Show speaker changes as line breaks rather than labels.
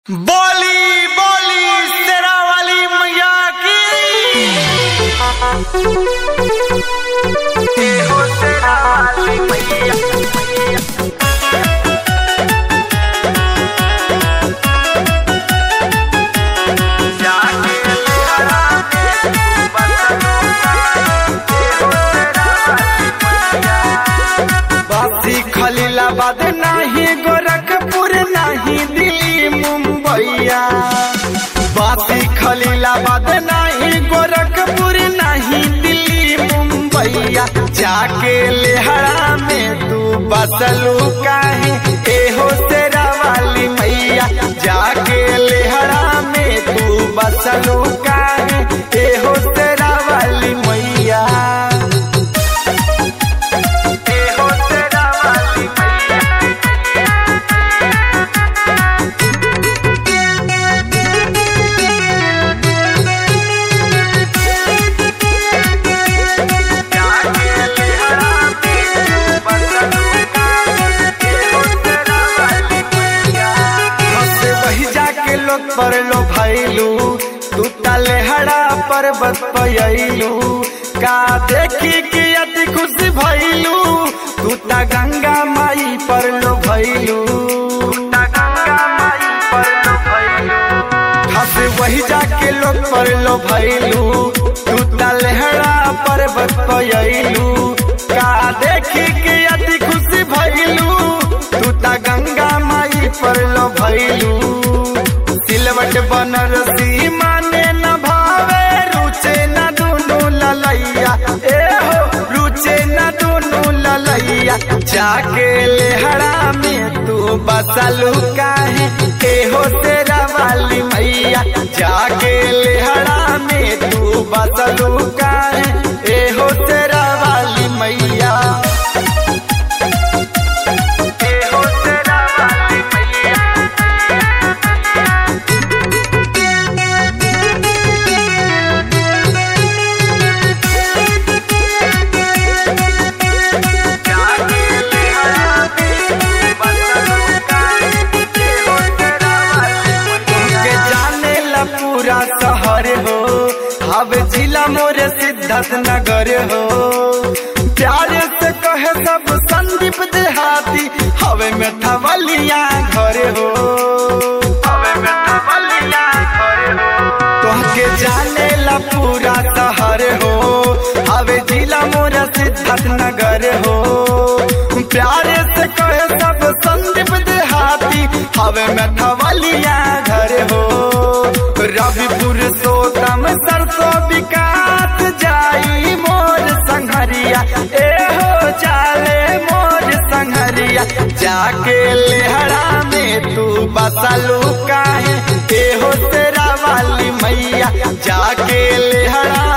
बोली बोली शेरा वाली मैया की हो शेरा वाली मैया बासी खलीलाबाद नहीं गोरखपुर नहीं दिल्ली मुंबईया। बासी खलीलाबाद नहीं गोरखपुर नहीं दिल्ली मुंबईया। जाके लेहड़ा में तू बसलू काहे एहो शेरा वाली मैया। जाके लेहड़ा में तू बसलू काहे एहो शेरा वाली मैया। पर लो भैलू तू तलेहड़ा पर्वत पयलू का देखी कि अति खुश भैलू। तू ता गंगा माई पर लो भैलू हस वही जाके लोग पर लो भैलू। तू तलेहड़ा पर्वत पयलू का देखी कि अति खुश भैलू। तू ता गंगा माई पर लो भैलू। सिलवट बनरसी माने न भावे रुचे न दुनू ललैया। ए हो रुचे न दुनू ललैया। जाके लेहड़ा में तू बसलू काहे एहो शेरा वाली मैया। जाके लेहड़ा में तू बसलू काहे एहो शेरा वाली मैया। शहर हो अब जिला मोर सिद्धार्थ नगर हो। प्यारे से कहे सब संदीप देहाती हवे में थवलिया घर हो। तोहके जाने ला पूरा शहर हो हवे जिला मोर सिद्धार्थ नगर हो। प्यारे से कहे सब संदीप देहाती हवे में थवलिया घर हो। रविपुर सोतम सरसों विकास जाई मोर संघरिया। ए हो चाले मोर संघरिया। जाके लेहड़ा में तू बसलू काहे एहो शेरा वाली मैया। जाके लेहड़ा